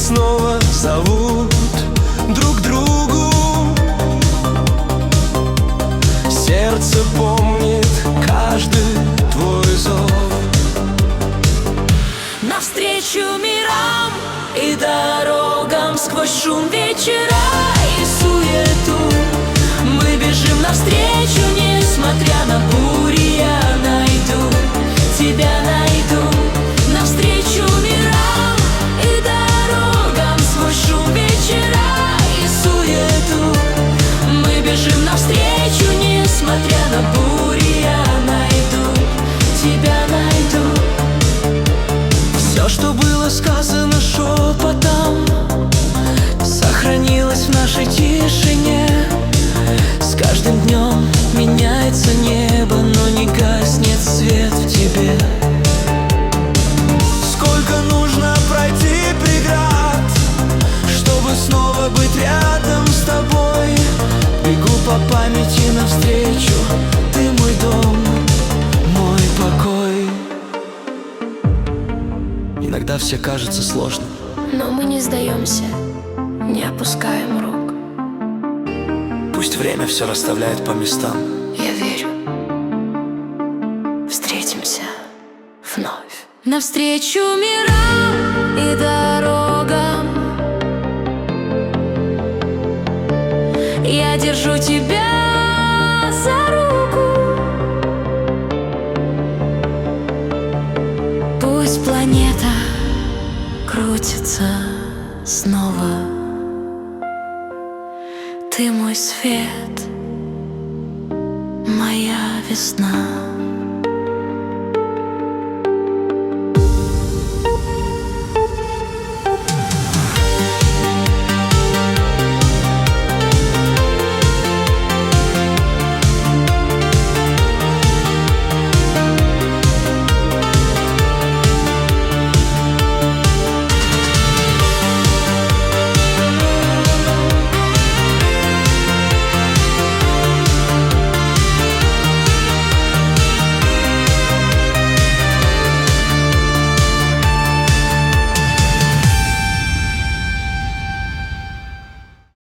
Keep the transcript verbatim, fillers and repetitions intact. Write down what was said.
снова зовут друг к другу. Сердце помнит каждый твой зов. Навстречу мирам и дорогам, сквозь шум вечера и суету мы бежим навстречу, несмотря на бури. Я найду, тебя найду. Навстречу мирам и дорогам, сквозь шум вечера и суету мы бежим навстречу, несмотря на бури. Я найду, тебя найду. Все, что было сказано шепотом, сохранилось в нашей тишине. С каждым днем меняется небо, но не гаснет свет в тебе. Сколько нужно пройти преград, чтобы снова быть рядом с тобой. Бегу по памяти навстречу, ты мой дом, мой покой. Иногда все кажется сложным, но мы не сдаемся, не опускаем рук. пусть время все расставляет по местам. Я верю, встретимся вновь. Навстречу мирам и дорогам я держу тебя за руку. Пусть планета крутится снова. Ты мой свет, моя весна.